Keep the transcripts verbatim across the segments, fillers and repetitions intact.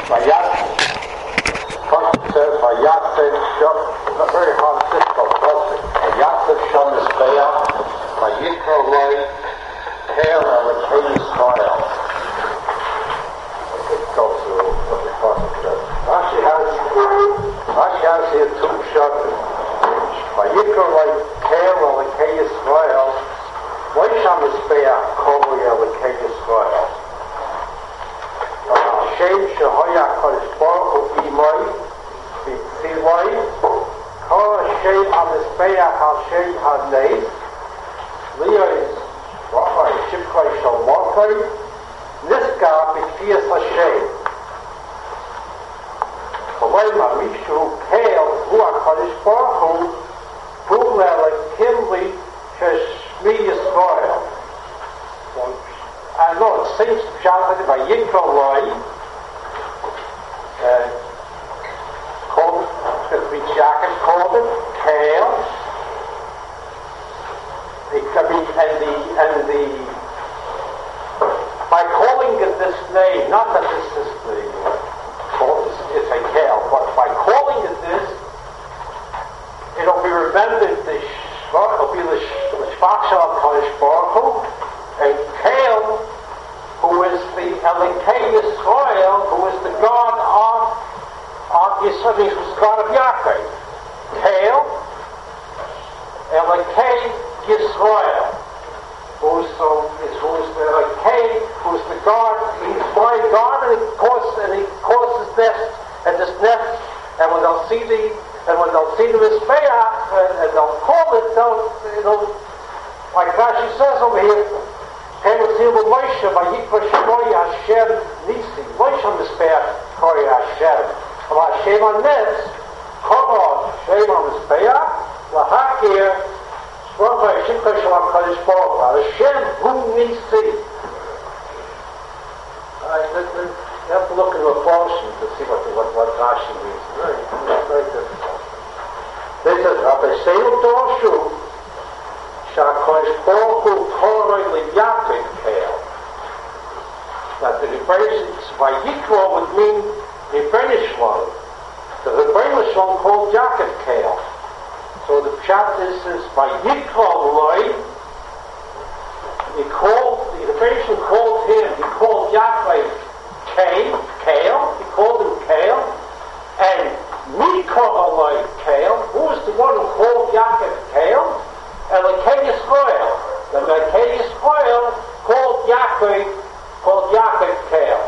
Vayat, first it says, Vayatzeh Shom, not very hard, difficult, doesn't it? Vayatzeh Shom Mizbeach, Vayikra Loi, Kel Elikei Yisrael. Let's go through what the first says. Rashi has, Rashi has here two shots. Vayikra Loi, Kel Elikei Yisrael, Loisham Mizbeach, Kol Elikei Yisrael. Hashem Shehoya Kodesh Baruch Hu Imoi B'Tziloi Kol Hashem HaMizbeach Hashem HaNeis Liyos Rachai Shivkoi Shalmotoi Niska B'Tfias Hashem Koloima Mishu Kel Hu HaKodesh Baruch Hu Hu Le'Elekim Li Sheshmi Yisrael. I know it seems to be by Yikra Loi, uh, called, the jacket called it, Kale. It could be, and the, and the, by calling it this name, not that this is the, uh, it's a Kale, but by calling it this, it'll be remembered, the it'll be the Shvach Shal HaKadosh Baruch Hu, and Kale, who is the Elikei Yisrael, who is the God of, of Yisrael, who is the God of Yaakov. Kale, Elikei Yisrael, who is, so, is, who is the Elikei, who is the God, he's my God, and he causes, and he causes this, and this nest, and when they'll see the, and when they'll see the Mizbeach, and, and they'll call it, they'll, it'll, like Rashi says over here, Hey, we'll see with Moshe, Vayikra Shemoi Hashem Nisi. Moshe Mizbeach Kori Hashem. But Hashem HaNes, Kavod, Hashem HaMizbeach, Lahakir, Shvachai Shivkoi Shel HaKadosh Baruch Hu. Hashem Hu Nisi. You have to look into a portion to see what, what, what Rashi means. Very, very difficult. This is Rabbi Seil Dorshu. Shakosh Baruch Hu Torah L'Yaakov Kale. That the Hebrew Vayikra would mean Hebrewish one. The Hebrewish one called Yaakov Kale. So the pshat is is Vayikra Loi. He called the Hebrewish called him. He called Yaakov Kale. Kale. He called him Kale. And Mikra Loi Kale. Who was the one who called Yaakov Kale? Elikei Yisrael. The Elikei Yisrael called Yaakov, called Yaakov Kale.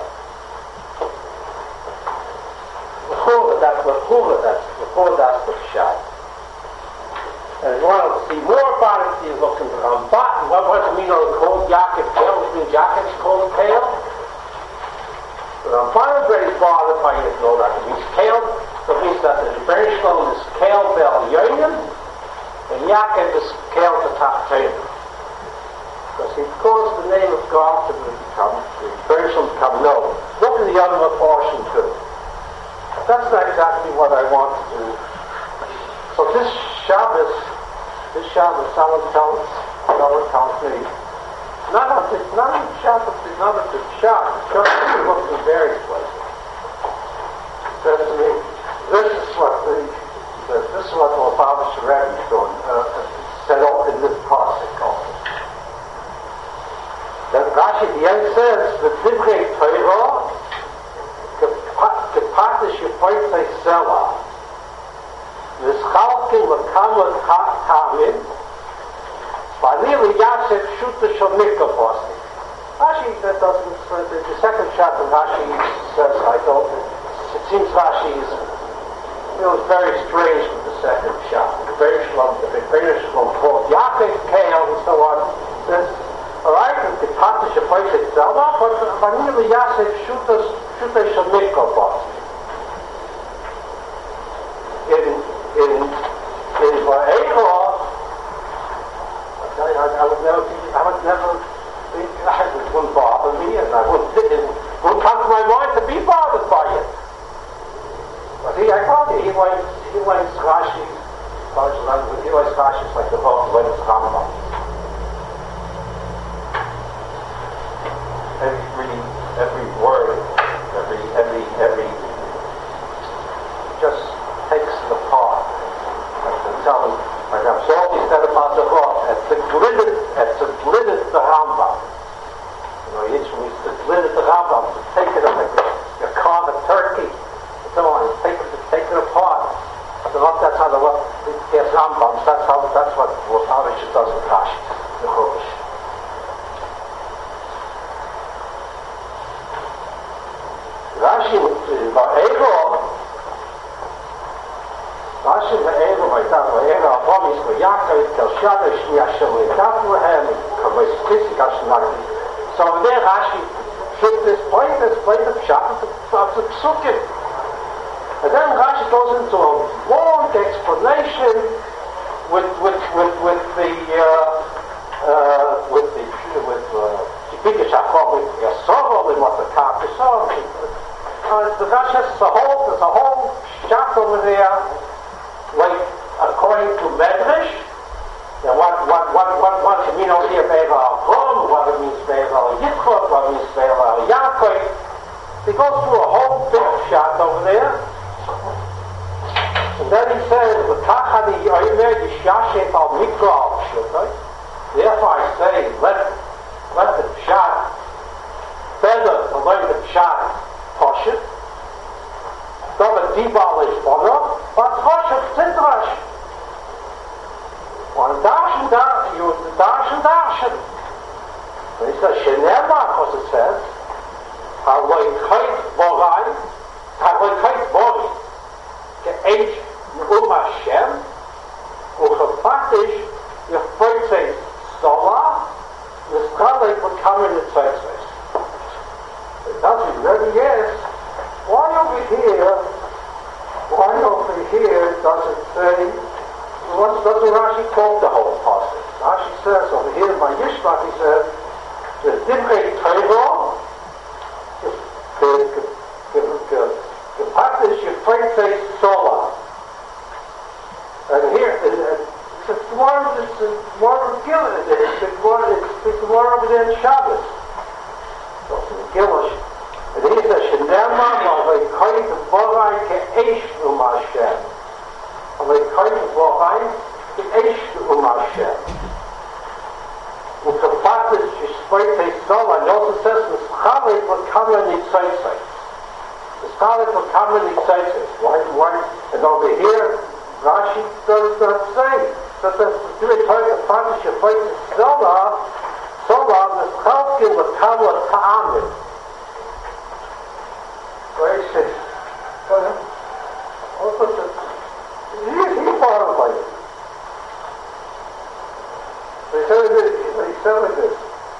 L'chura, that's l'chura, that's l'chura, that's the pshat. And if you want to see more about it, you look into the Ramban. What does it mean when it's called Yaakov Kale? What does it mean Yaakov is called Kale? The Ramban is very bothered by you to know that. It means Kale, so it means that the Hebrew name is Kale Bel Yonim. And Yaakov is Kale to Taptain. Because he caused the name of God to become, the version become known. Look at the other portion too. That's not exactly what I want to do. So this Shabbos, this Shabbos, someone tells, someone tells me, not of the, not of the Shabbos, not of the Shabbos. Shabbos looks in various places. Says to me, this is what the This is what the Lubavitcher Rebbe is doing, uh, set up in this pasuk also. That Rashi at the end says, the Divrei Torah, Kepatish Yepoitzei Zela, Nischalkin L'Kamot Ha'Tamim, V'ani L'Yasef Shuta Shel Mikabosni. Rashi, that doesn't, the, the second chapter Rashi says, I don't, it seems Rashi is, it was very strange with the second shot. The very shlom, the very shlom called Yaakov Kale and so on. Says, all right, the Patish Yepoitzei itself, but V'ani L'Yasef Shuta Shel Mikabosni. In in in Va'echa, I, I would never be, I would never be, it wouldn't bother me, and I wouldn't, it wouldn't come to my mind to be bothered by it. But he, I told you, he went, he went Rashi, he went Rashi like the book, he went to Rambam. Every, every word, every, every, every How it doesn't crash the Chumash. Rashi va'ero, Rashi va'ero v'ayta va'ero avomis v'yakov kel shadosh mi'ashem le'davlehem kavos kisik ashnaki. So there Rashi should this point, this point of Pshat of the Psukim. And then Rashi goes into a long explanation with with with with the uh, uh, with the with Tipikish Achov with Yasov and what the Kaf is on. The Rashi has a whole there's a whole Pshat over there, like according to Medrash. And what what what what what does it mean over here? Be'eva Avram, what it means Be'eva Yitzchak, what it means Be'eva Yaakov. He goes through a whole big Pshat over there. And then he says, "V'tachani yomer yishashet al mikra al pshutai." Therefore I say, let let the pshat better to learn the pshat poshut. David dibal is bono, but poshut tidrash. One darshan darshan, you darshan darshan. And he says, "Shenema," because it says, "Haloi kait vorai, haloi kait vorai." H um Hashem, uchapatish yefretzei sola, niskalei v'kamen etzetzes. That's what really is. Why over here? Why over here does it say? What doesn't Rashi quote the whole passage? Rashi says over here by Yishmak, he says the divrei Torah, the the passage yefretzei sola. And here, it's a more, it's a more Gillish, it's a more, it's a more over there in Shabbos. So it's in Gillish. And he says, "Shenema v'aleikoyt vorai ke'esh um Hashem." Aleikoyt vorai ke'esh um Hashem. With the passage yefretzei sola, and also says, "Nischalet v'kamen nitzotzei." Nischalet v'kamen nitzotzei. Why, why, and over here, Rashi does not say that the Spirit told the Father should fight the Sola, Sola, the Chalkin with Kavla Ta'amim. Where he says, what's the, he, he thought of like it. They said it, they said it is.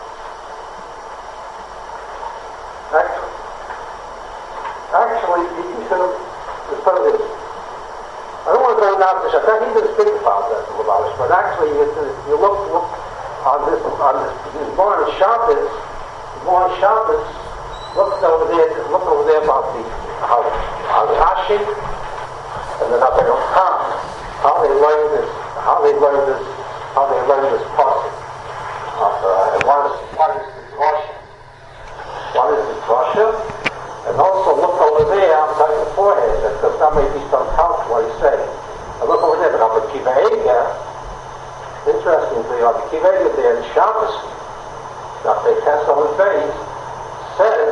Actually, actually, he said it, said it is. I don't want to go down to Shabbat. He didn't speak about that in Lubavitch, but actually, if you look, look on this, on this, this more on Shabbos, more on Shabbos, look over there, look over there about the how how Rashi and the Nabel Khan, how they learn this, how they learn this, how they learn this passage. Uh, and what is what is the drasha? What is the drasha? And also look over there outside the forehead, because that may be some count what he's saying. And look over there, but on the Kiva Eiga, interestingly, on the Kiva Eiga there in Shabbos, that they test on his face, says,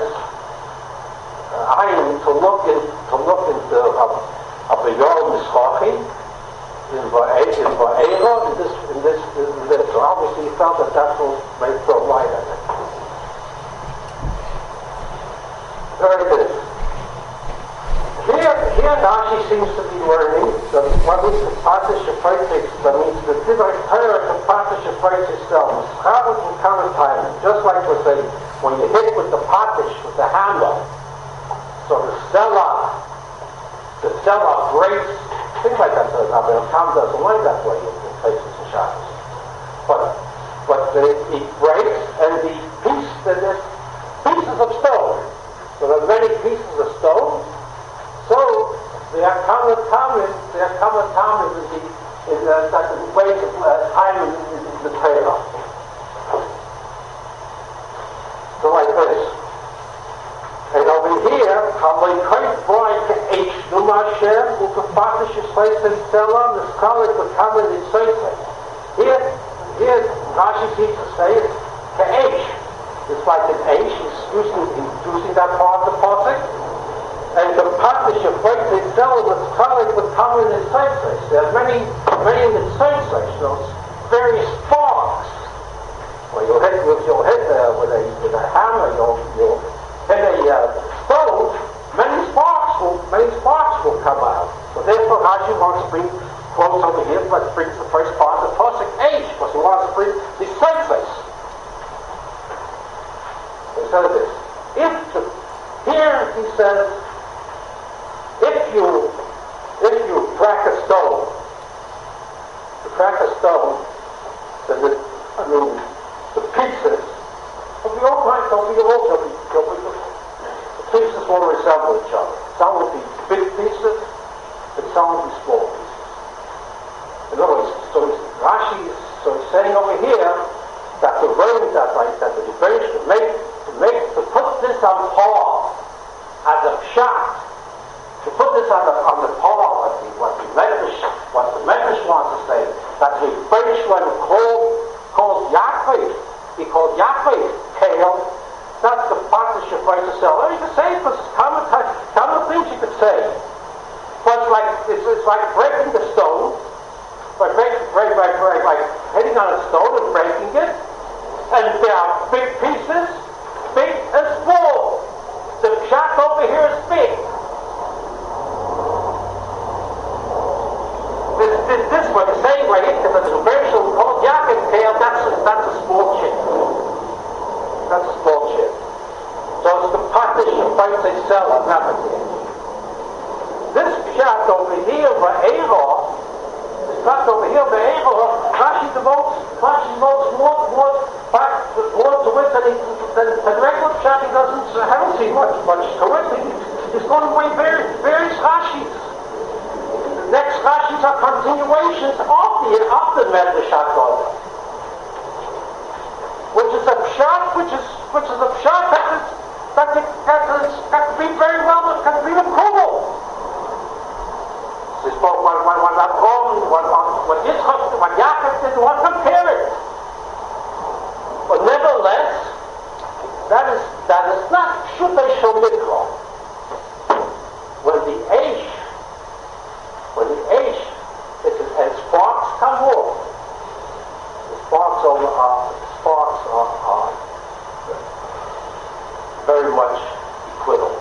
I am to look in, to look into of the Yom Mischachi, in Va'era, in this, in this, in this. So obviously he felt that that will make throw light at it. Very good. Here, here Rashi seems to be learning that what is the Pater Shefreitis, that means the Divrei Torah, the Pater Shefreitis itself, Schabbat will come in time. Just like we say, when you hit with the patish, with the hammer, so the Selah, the Selah breaks, things like that. So Rabbi Tam doesn't learn that way in places in Shabbos. But, but the, it breaks, and the piece, there's pieces of stone. So there are many pieces of stone. So the Akama Tamid, the Akama Tamid is the is uh, like the way of uh, time in, in, in the Torah. So like this. And over here, Halei Kait Boy H Numashem Ukafatish is placed in Selah, the scholar could come in and say Here, here Rashi seems to say it H. It's like an H, he's using, he's using that part of the pasuk. And the Patish of Faith itself, the scholar would come in and say There are many, many in the same place. So it's various sparks. When you hit, if you hit uh, with a with a hammer, you'll you'll hit a uh, stone. Many sparks will many sparks will come out. So therefore, Rashi wants to bring quotes over here, but brings the first part of the Pasuk H, because he wants to bring the surface. He says this. If to, here he says, if you if you crack a stone, to crack a stone, then the I mean the pieces will be all right. They'll be all they'll be, they'll be, the pieces will resemble each other. Some will be big pieces, and some will be small pieces. In other words, so Rashi is so he's saying over here that the way that like that the Rebbeinu to make to make to put this on par as a shot, to put this on the on the par what the what the Medrash what the Medrash wants to say, that the Rebbeinu when called called Yaakov, he called Yaakov Kale. That's the part that you're going to sell. Well, you can say it, because it's common common things you could say. But it's like it's, it's like breaking the stone. By breaking, break, by, by, by hitting on a stone and breaking it, and there are big pieces, big and small. The shot over here is big. This, this, this what the saying right here, because it's a very short called Yaakov tail, that's a, that's a small chip. That's a small chip. So it's the partition fight they sell on that again. This shot over here, where Eivor, not over here, the Eivor, Rashi devotes, Rashi devotes more, more, back, more to it than, he, than, than regular Pshat. He doesn't, I haven't seen much, much to it. He, he's going away various, various Rashis. The next Rashis are continuations of the, of the Medrash HaKodah, which is a Pshat, which is, which is a Pshat that is, that is, that is, that can be very well, that can be approval. We spoke what what what Avram, what what Yitzchak, what Yaakov did, what compare it. But nevertheless, that is that is not Shutei Shel Mikra. When the Aish, when the Aish, it is and sparks come off. The sparks are uh, the sparks are, are very much equivalent.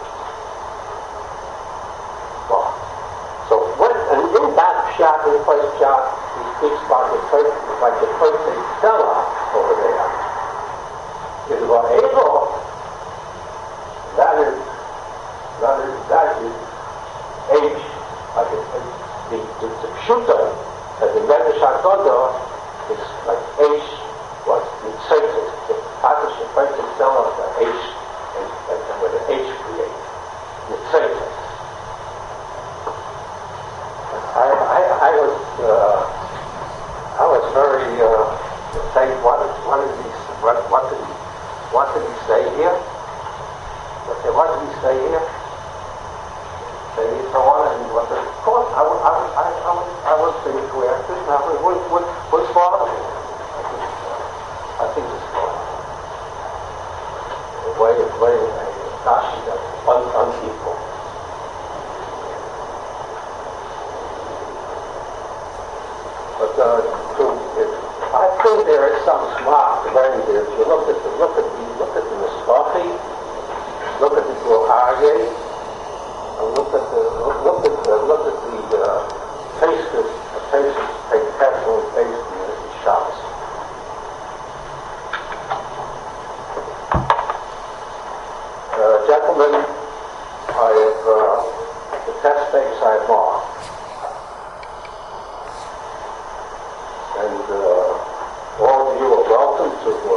Sparks. So when, and in that shot, in the first shot, he speaks about the first, like the first seller over there. It's about Eivor. That is, that is, that is H. Like it, the, the, the shooter, that the Medrash HaKodah is like H, what the Tzeitzes, the passage, the first seller, the H, and, and, and where the H creates, the Tzeitzes. I, I, I was uh, I was very uh, saying what is what is he what what did he what did he say here? What, what did he say here? Say so on and what? Of course, I was I was I, I was I was thinking to ask this now. What what what's wrong? I think it's wrong. The way of way of Rashi that's un, unequal. But uh, to, it, I think there is some smart learning there. If you look at the look at the look at the Mispachi, look at the Gohage, and look at the look, look at the look at the uh, faces, the faces take carefully faced in the shops. Uh, gentlemen, I have uh, the test space I have marked. And uh, all of you are welcome to